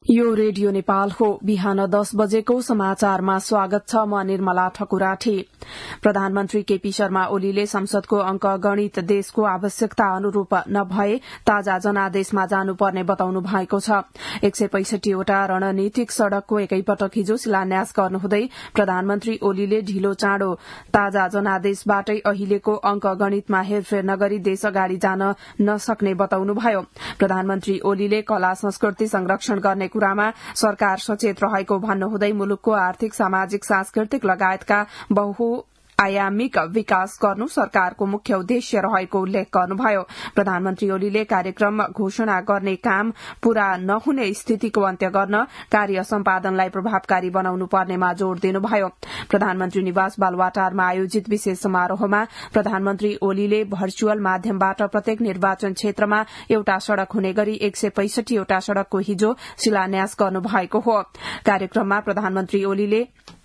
यो रेडियो नेपाल हो। बिहान 10 बजेको समाचारमा स्वागत छ। म निर्मला ठकुराठी। प्रधानमन्त्री केपी शर्मा ओलीले संसदको अंकगणित देशको आवश्यकता अनुरूप नभए ताजा जनादेशमा जानुपर्ने बताउनु भएको छ। 165 वटा रणनीतिक सड़कको एकैपटक हिजो शिलान्यास गर्नुहुँदै प्रधानमन्त्री ओलीले ढिलो चाँडो ताजा जनादेशबाटै अहिलेको अंकगणितमा हेरफेर नगरी देश अगाडि जान नसक्ने बताउनुभयो। प्रधानमन्त्री ओलीले कला संस्कृति संरक्षण गर्ने कुरामा सरकार सचेत रहेको भन्नुहुँदै मुलुकको आर्थिक सामाजिक सांस्कृतिक लगायतका बहुआयामिक विकास गर्नु सरकारको मुख्य उद्देश्य रहेको उल्लेख गर्नुभयो। प्रधानमन्त्री ओलीले कार्यक्रम घोषणा गर्ने काम पूरा नहुने स्थितिको अन्त्य गर्न कार्य सम्पादनलाई प्रभावकारी बनाउनु पर्नेमा जोड़ दिनुभयो। प्रधानमन्त्री निवास बालुवाटारमा आयोजित विशेष समारोहमा प्रधानमन्त्री ओलीले भर्चुअल माध्यमबाट प्रत्येक निर्वाचन क्षेत्रमा एउटा सड़क हुने गरी 165 वटा सड़कको हिजो शिलान्यास गर्नुभएको हो। कार्यक्रममा प्रधानमन्त्री ओलीले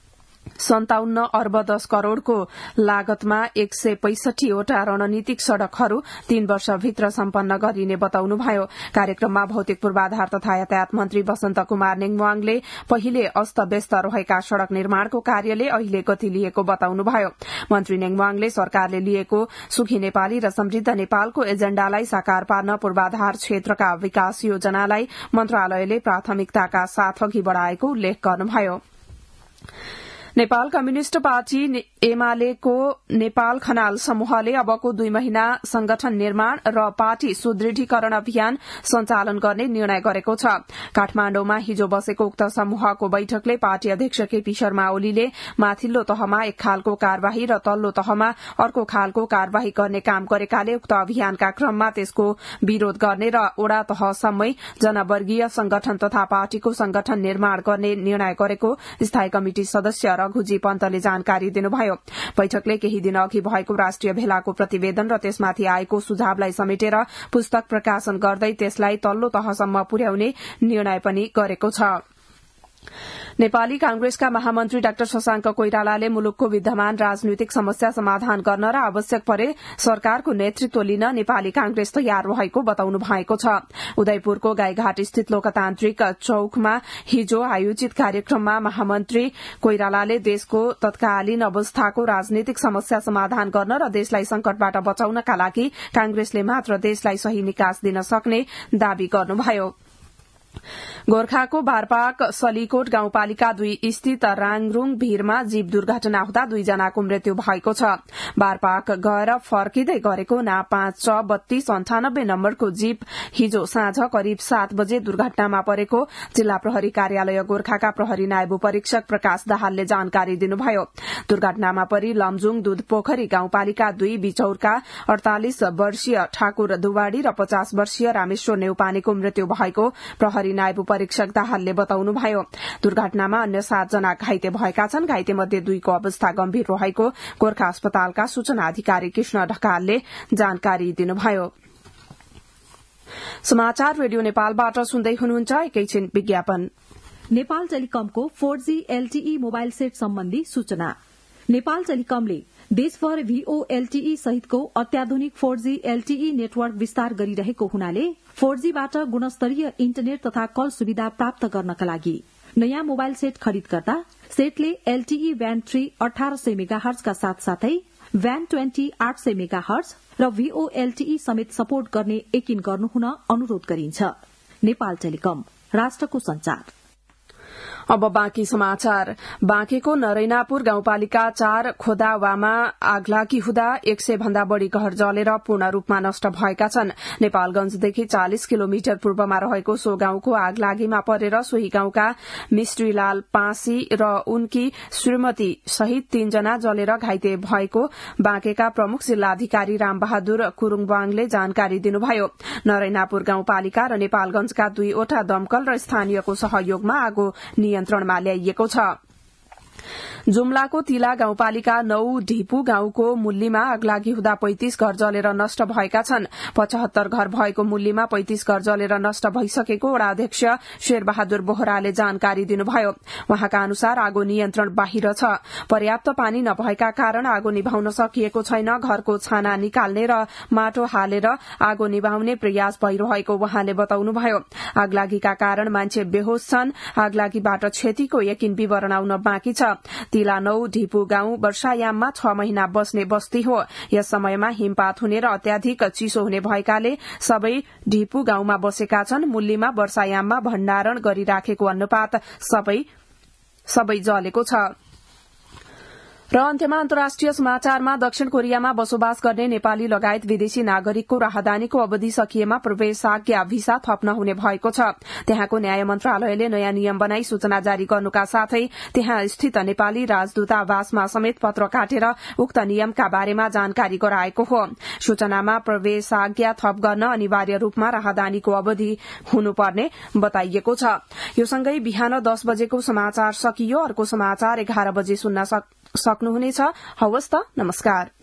57 अर्ब 10 करोड़को लागतमा 165 वटा रणनीतिक सड़कहरू 3 वर्षभित्र सम्पन्न गरिने बताउनुभयो। कार्यक्रममा भौतिक पूर्वाधार तथा यातायात मन्त्री वसन्त कुमार नेङवाङले पहिले अस्तव्यस्त रहेका सड़क निर्माणको कार्यले अहिले गति लिएको बताउनुभयो। मन्त्री नेङवाङले सरकारले लिएको सुखी नेपाली र समृद्ध नेपालको एजेण्डालाई साकार पार्न पूर्वाधार क्षेत्रका विकास योजनालाई मन्त्रालयले प्राथमिकताका साथ अघि बढ़ाएको उल्लेख गर्नुभयो। नेपाल कम्युनिष्ट पार्टी एमालेको नेपाल खनाल समूहले अबको 2 महिना संगठन निर्माण र पार्टी सुदृढीकरण अभियान सञ्चालन गर्ने निर्णय गरेको छ। काठमाण्डुमा हिजो बसेको उक्त समूहको बैठकले पार्टी अध्यक्ष केपी शर्मा ओलीले माथिल्लो तहमा एक खालको कार्यवाही र तल्लो तहमा अर्को खालको कार्यवाही गर्ने काम गरेकाले उक्त अभियानका क्रममा त्यसको विरोध गर्ने र ओडा तहसम्मै जनवर्गीय संगठन तथा पार्टीको संगठन निर्माण गर्ने निर्णय गरेको स्थायी कमिटी सदस्य रघुजी पन्तले जानकारी दिनुभयो। बैठकले केही दिन अघि भएको राष्ट्रिय भेलाको प्रतिवेदन र त्यसमाथि आएको सुझावलाई समेटेर पुस्तक प्रकाशन गर्दै त्यसलाई तल्लो तहसम्म पुर्याउने निर्णय पनि गरेको छ। नेपाली कांग्रेसका महामन्त्री डाक्टर शशाङ्क कोइरालाले मुलुकको विद्यमान राजनीतिक समस्या समाधान गर्न र आवश्यक परे सरकारको नेतृत्व लिन नेपाली कांग्रेस तयार रहेको बताउनु भएको छ। उदयपुरको गाईघाट स्थित लोकतान्त्रिक चौकमा हिजो आयोजित कार्यक्रममा महामन्त्री कोइरालाले देशको तत्कालीन अवस्थाको राजनीतिक समस्या समाधान गर्न र देशलाई संकटबाट बचाउनका लागि कांग्रेसले मात्र देशलाई सही निकास दिन सक्ने दावी गर्नुभयो। गोर्खाको बारपाक सलीकोट गाउँपालिका 2 स्थित राङरुङ भीरमा जीव दुर्घटना हुँदा 2 जनाको मृत्यु भएको छ। बारपाक गएर फर्किँदै गरेको ना 5-32-98 नम्बरको जीप हिजो साँझ करिब 7 बजे दुर्घटनामा परेको जिल्ला प्रहरी कार्यालय गोर्खाका प्रहरी नायब परीक्षक प्रकाश दाहालले जानकारी दिनुभयो। दुर्घटनामा परि लमजुङ दूधपोखरी गाउँपालिका 2 बिचौरका 48 वर्षीय ठाकुर दुवाडी र 50 वर्षीय रामेश्वर नेउपानेको मृत्यु भएको प्रहरी नायब परीक्षक दाहालले बताउनुभयो। दुर्घटनामा अन्य 7 जना घाइते भएका छन्। घाइते मध्ये 2 को अवस्था गम्भीर रहेको गोर्खा अस्पतालका सूचना अधिकारी कृष्ण ढकालले जानकारी दिनुभयो। समाचार रेडियो नेपालबाट सुन्दै हुनुहुन्छ। एकैछिन विज्ञापन। नेपाल टेलिकमको 4G LTE मोबाइल सेट सम्बन्धी सूचना। नेपाल टेलिकमले देशभर VOLTE सहितको अत्याधुनिक 4G LTE नेटवर्क विस्तार गरिरहेको हुनाले 4Gबाट गुणस्तरीय इन्टरनेट तथा कल सुविधा प्राप्त गर्नका लागि नयाँ मोबाइल सेट खरिद गर्दा सेटले LTE ब्यान्ड 3 1800 मेगाहर्ज का साथसाथै ब्यान्ड 20 800 मेगाहर्ज र VOLTE समेत सपोर्ट गर्ने यकिन गर्नुहुन अनुरोध गरिन्छ। नेपाल टेलिकम, राष्ट्रको संचार। अब बाँकी समाचार। बाँकेको नरैनापुर गाउँपालिका 4 खोदावामा आगलागी हुँदा 100 भन्दा बढ़ी घर जलेर पूर्ण रूपमा नष्ट भएका छन्। नेपालगंजदेखि 40 किलोमिटर पूर्वमा रहेको सो गाउँको आगलागीमा परेर सोही गाउँका मिश्रीलाल पासी र उनकी श्रीमती सहित 3 जना जलेर घाइते भएको बाँकेका प्रमुख जिल्लाधिकारी रामबहादुर कुरूङवाङले जानकारी दिनुभयो। नरैनापुर गाउँपालिका र नेपालगंजका 2 वटा दमकल र स्थानीयको सहयोगमा आगो नियन्त्रणमा ल्याइएको छ। जुम्लाको तिला गाउँपालिका 9 ढिपु गाउँको मुल्लीमा अग्लागी हुँदा 35 घर जलेर नष्ट भएका छन्। 75 घर भएको मुल्लीमा 35 घर जलेर नष्ट भइसकेको वडा अध्यक्ष शेरबहादुर बोहराले जानकारी दिनुभयो। वहाँका अनुसार आगो नियन्त्रण बाहिर छ। पर्याप्त पानी नभएका कारण आगो निभाउन सकिएको छैन। घरको छाना निकाल्ने र माटो हालेर आगो निभाउने प्रयास भइरहेको वहाँले बताउनुभयो। आगलागीका कारण मान्छे बेहोश छन्। आगलागीबाट क्षतिको यकिन विवरण आउन बाँकी छ। तिला 9 ढिपु गाउँ वर्षायाममा 6 महिना बस्ने बस्ती हो। यस समयमा हिमपात हुने र अत्याधिक चिसो हुने भएकाले सबै ढिपु गाउँमा बसेका छन्। मुल्लीमा वर्षायाममा भण्डारण गरिराखेको अन्नपात सबै जलेको छ। र अन्त्यमा अन्तर्राष्ट्रिय समाचारमा दक्षिण कोरियामा बसोबास गर्ने नेपाली लगायत विदेशी नागरिकको राहदानीको अवधि सकिएमा प्रवेशाज्ञा भिसा थप्न हुने भएको छ। त्यहाँको न्याय मन्त्रालयले नयाँ नियम बनाई सूचना जारी गर्नुका साथै त्यहाँ स्थित नेपाली राजदूतावासमा समेत पत्र काटेर उक्त नियमका बारेमा जानकारी गराएको हो। सूचनामा प्रवेशाज्ञा थप गर्न अनिवार्य रूपमा राहदानीको अवधि हुनुपर्ने बताइएको छ। यो सँगै बिहान 10 बजेको समाचार सकियो। अर्को समाचार 11 बजे सुन्न सक्नुहुनेछ। हवस् त, नमस्कार।